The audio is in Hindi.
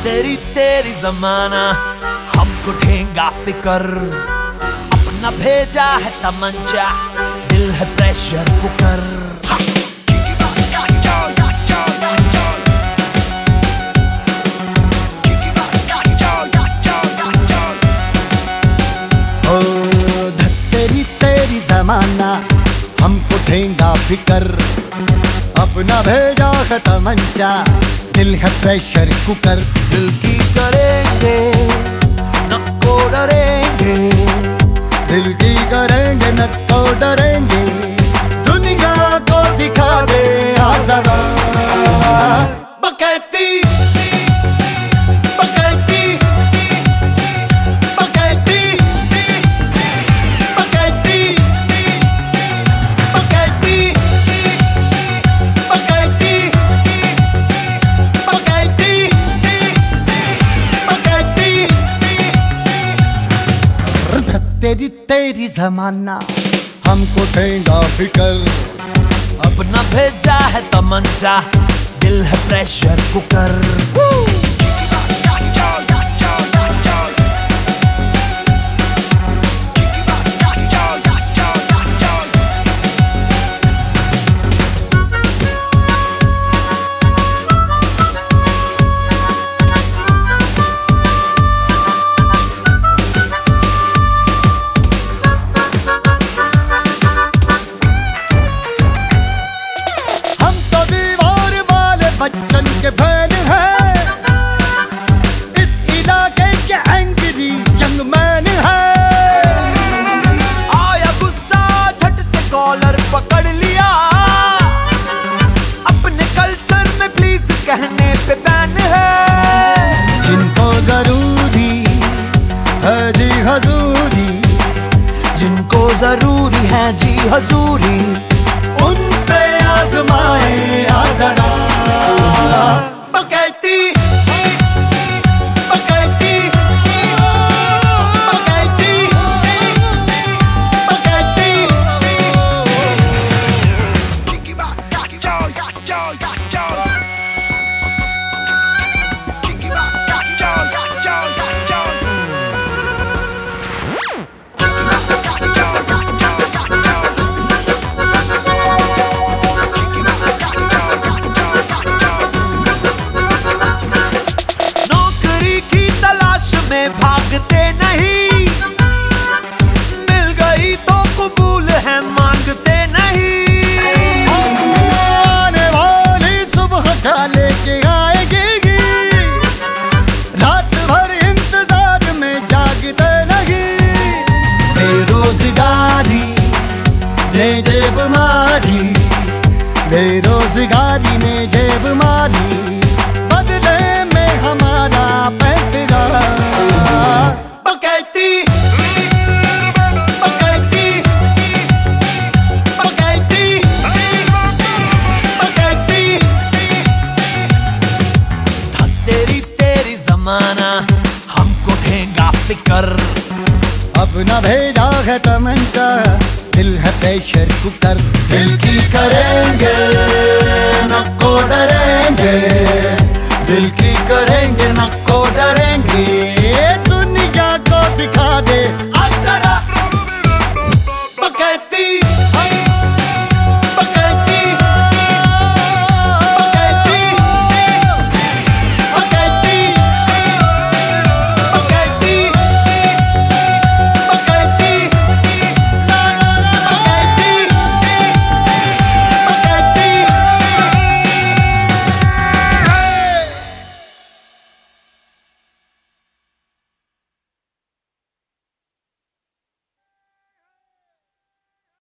तेरी तेरी जमाना हमको ढेंगा फिकर, अपना भेजा है तमंचा, दिल है प्रेशर कुकर। तेरी तेरी जमाना हमको ढेंगा फिकर, अपना भेजा है तमंचा, दिल है प्रेशर कुकर। दिल की करेंगे नको डरेंगे, दिल की करेंगे नको डरेंगे, दुनिया को दिखा दे जरा बकैती तेरी तेरी जमाना हमको ढेंगा फिकर, अपना भेजा है तमंचा, दिल है प्रेशर कुकर। बच्चन के फैन है, इस इलाके के एंग्री यंग मैन है। आया गुस्सा झट से कॉलर पकड़ लिया, अपने कल्चर में प्लीज कहने पे बैन है। जिनको जरूरी है जी हजूरी, जिनको जरूरी है जी हजूरी, उन पे आजमाए आजरा बकैती बकैती बकैती बकैती। में भागते नहीं, मिल गई तो कबूल है मांगते नहीं। आने वाली सुबह क्या लेके आएगी, रात भर इंतजार में जागते नहीं। बेरोजगारी ने जेब मारी, बेरोजगारी ने जेब मारी, बदले में हमारा पैतरा बकैती बकैती बकैती बकैती। था तेरी तेरी जमाना हमको ढेंगा फिकर, अपना भेजा है तमंचा, दिल है प्रेशर कुकर। दिल की करेंगे